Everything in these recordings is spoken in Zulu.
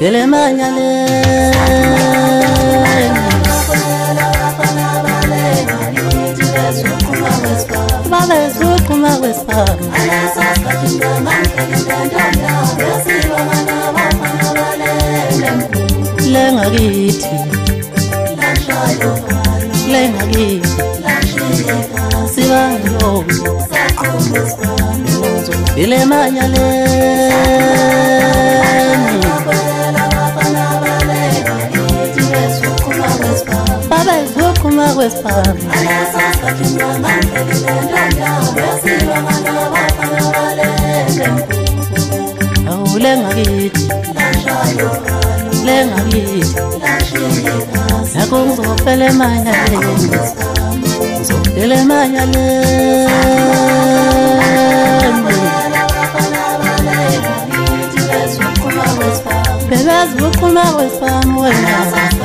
ele manyale kuma wespa lengakithi sibalo ele manyale kuma wespa lengakithi nakuzofele manyale ngizofele manyale bezukuma wespa wena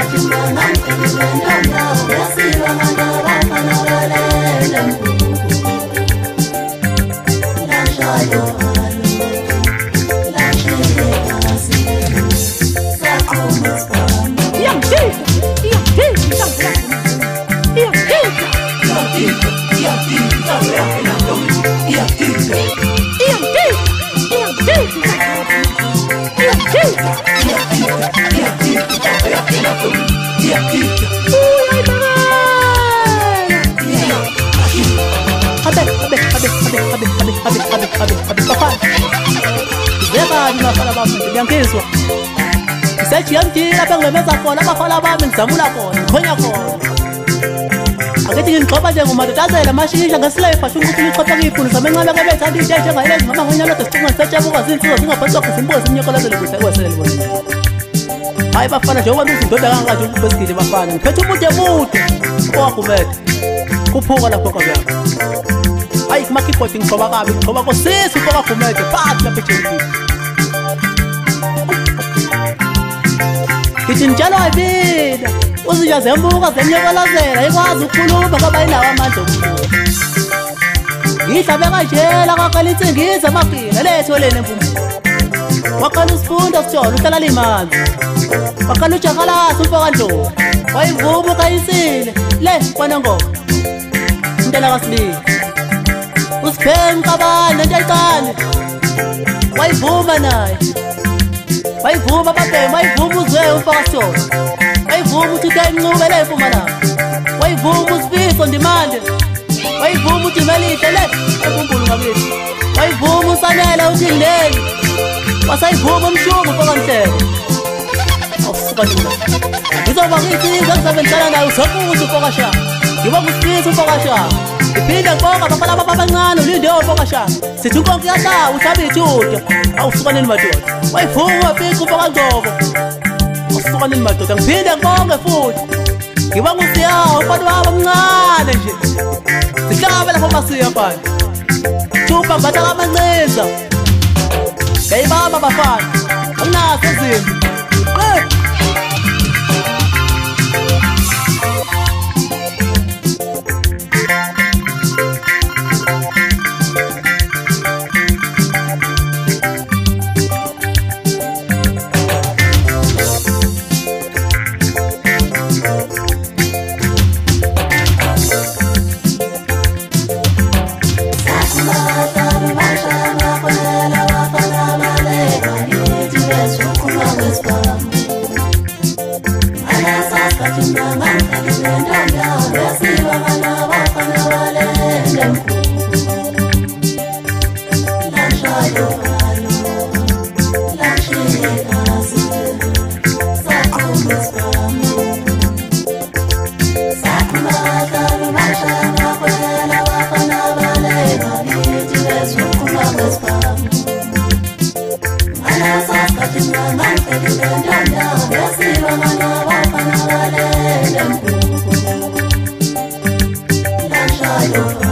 ngiyangizwa sethi yangitila bengemeza khona abafana bami ngizamula khona khonya khona akethi ngixoxa nje ngomatatazela amashisha ngesilefa asho ukuthi lichopha ngiphulu samencane kebethanda into njengayilezi mama ngonyalo desicunga setshabuka zinsizo zingaphansi kwakho simbuke simnyokolezele kuhle kwesele bona hayi bafana njengoba uzindoda kangaka nje ukubesigile bafana ngiphethe umuntu emude owakhumede kuphuka lapho kwakho hayi kuma-keyboard ngixoba kabi ngixoba kosisi ufokakhumede phathi lapha ejengile ngithi njalo ayibida uzinja zembuka zemnyokolazela ikwazi ukukhuluma ngoba inawo amandla okukhuluma ngihlabe kanjela kwaqala insingiza amagila letholeni empumpulu waqala usifunda sitsholo uhlala limanzi waqala ujakalasi umfokandlovu wayivuma ukayisile le kwanangoma umntana kasibili usiphenga qabane lento ayicane wayivuma naye wayivuma babhema wayivuma uzwe umfakasitsholo wayivuma uthi utayimncube le mpumalanga wayivuma usifiso ndimande wayivuma uthi imelihle le empumpulu ngakithi wayivuma usanele uthi ngileli wasayivuma umshumu ufokamhlelo awusuka lula ngizoba ngiyithiza ngisebenzisana naye usokuthi ufokashaka ngiba ngusifisa ufokashaka ngiphinde ngibonga abafana abancane ulinde ufokashaka sithi inkonki yahlawa uhlabe ithuta awusukaneni madoda wayivuma wafika ufokangcobo awusukaneni madoda ngiphinde ngibonge futhi ngiba ngusiyawo umfana wabo omncane nje sihlabe lapho masiya mfana thupha ngatha kamancinza ngayibamba abafana anginaso ezimbi Yo